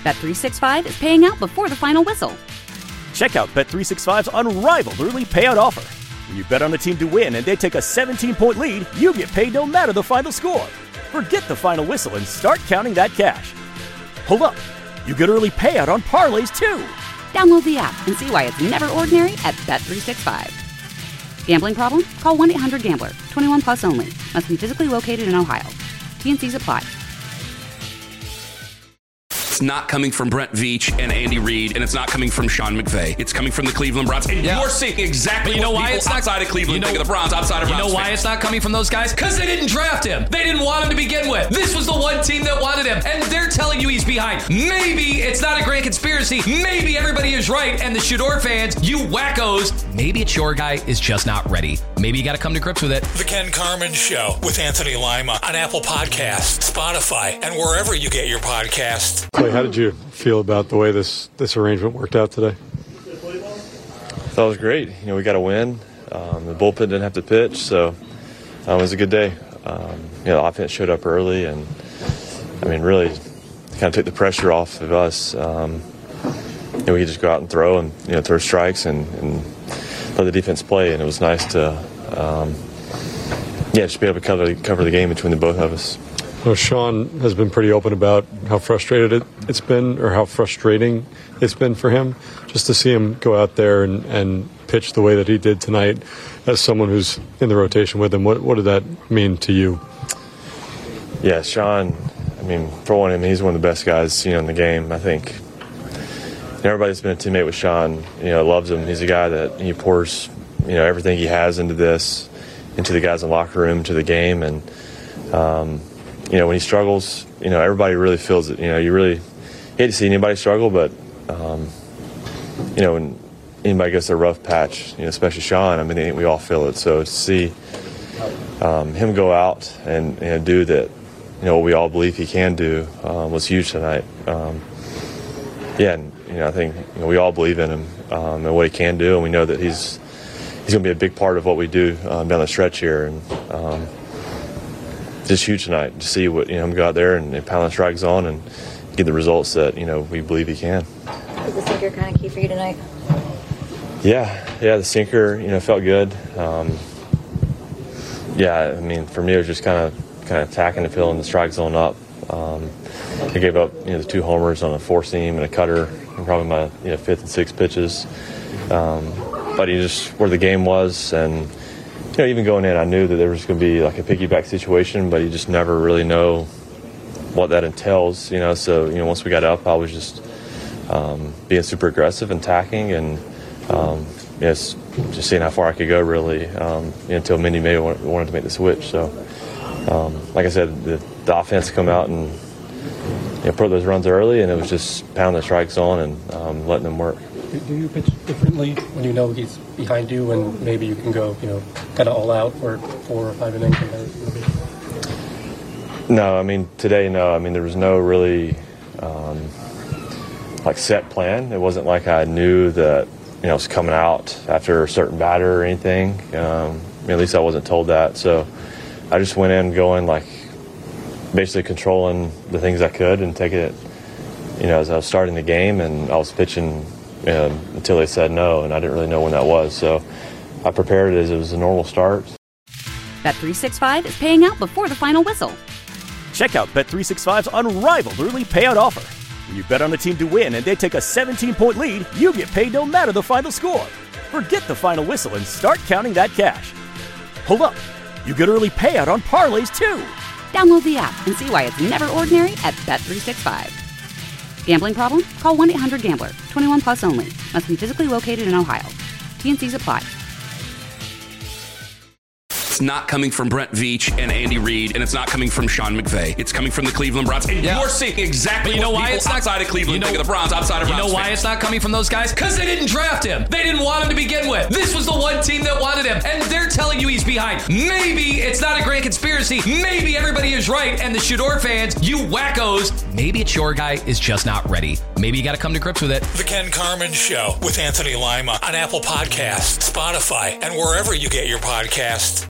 Bet365 is paying out before the final whistle. Check out Bet365's unrivaled early payout offer. When you bet on a team to win and they take a 17-point lead, you get paid no matter the final score. Forget the final whistle and start counting that cash. Hold up. You get early payout on parlays, too. Download the app and see why it's never ordinary at Bet365. Gambling problem? Call 1-800-GAMBLER. 21 plus only. Must be physically located in Ohio. T&Cs apply. It's not coming from Brent Veach and Andy Reid, and it's not coming from Sean McVay. It's coming from the Cleveland Browns. And you're seeing exactly what people outside of Cleveland think of the Browns, outside of Browns. You know why it's not coming from those guys? Because they didn't draft him. They didn't want him to begin with. This was the one team that wanted him, and they're telling you he's behind. Maybe it's not a grand conspiracy. Maybe everybody is right, and the Shador fans, you wackos, maybe it's your guy is just not ready. Maybe you got to come to grips with it. The Ken Carman Show with Anthony Lima on Apple Podcasts, Spotify, and wherever you get your podcasts. Clay, how did you feel about the way this arrangement worked out today? I thought it was great. We got a win. The bullpen didn't have to pitch, so it was a good day. The offense showed up early, and really kind of took the pressure off of us. We could just go out and throw and throw strikes and let the defense play, and it was nice to just be able to cover the game between the both of us. Well, Sean has been pretty open about how frustrated it's been, or how frustrating it's been for him, just to see him go out there and pitch the way that he did tonight. As someone who's in the rotation with him, what did that mean to you? Yeah, Sean, for one, he's one of the best guys, in the game. I think everybody that's been a teammate with Sean, loves him. He's a guy that he pours, everything he has into the guys in the locker room, to the game, and when he struggles, everybody really feels it. You really hate to see anybody struggle, but, when anybody gets a rough patch, especially Sean, I think we all feel it. So to see him go out and do that, what we all believe he can do was huge tonight. I think we all believe in him and what he can do, and we know that he's going to be a big part of what we do down the stretch here. And just huge tonight to see what him go out there and pound the strike zone and get the results that we believe he can. Was the sinker kind of key for you tonight? Yeah, the sinker felt good. For me it was just kind of attacking and filling the strike zone up. I gave up the 2 homers on a 4-seam and a cutter, and probably my 5th and 6th pitches. But he just where the game was, and even going in, I knew that there was going to be like a piggyback situation, but you just never really know what that entails, So, once we got up, I was just being super aggressive and attacking, and just seeing how far I could go, really, until Mindy May wanted to make the switch. So, like I said, the offense come out and put those runs early, and it was just pounding the strike zone and letting them work. Do you pitch differently when you know he's behind you, and maybe you can go, kind of all out for 4 or 5 innings? No, today, no. There was no really set plan. It wasn't like I knew that it was coming out after a certain batter or anything. At least I wasn't told that. So I just went in going basically controlling the things I could and taking it, as I was starting the game, and I was pitching until they said no, and I didn't really know when that was. So I prepared it as it was a normal start. Bet365 is paying out before the final whistle. Check out Bet365's unrivaled early payout offer. When you bet on a team to win and they take a 17-point lead, you get paid no matter the final score. Forget the final whistle and start counting that cash. Hold up. You get early payout on parlays, too. Download the app and see why it's never ordinary at Bet365. Gambling problem? Call 1-800-GAMBLER. 21 plus only. Must be physically located in Ohio. T&Cs apply. It's not coming from Brent Veach and Andy Reid, and it's not coming from Sean McVay. It's coming from the Cleveland Browns. And you're seeing exactly what people outside of Cleveland think of the Browns, outside of Browns. You know why it's not coming from those guys? Because they didn't draft him. They didn't want him to begin with. This was the one team that wanted him, and they're telling you he's behind. Maybe it's not a grand conspiracy. Maybe everybody is right, and the Shador fans, you wackos, maybe it's your guy is just not ready. Maybe you got to come to grips with it. The Ken Carman Show with Anthony Lima on Apple Podcasts, Spotify, and wherever you get your podcasts.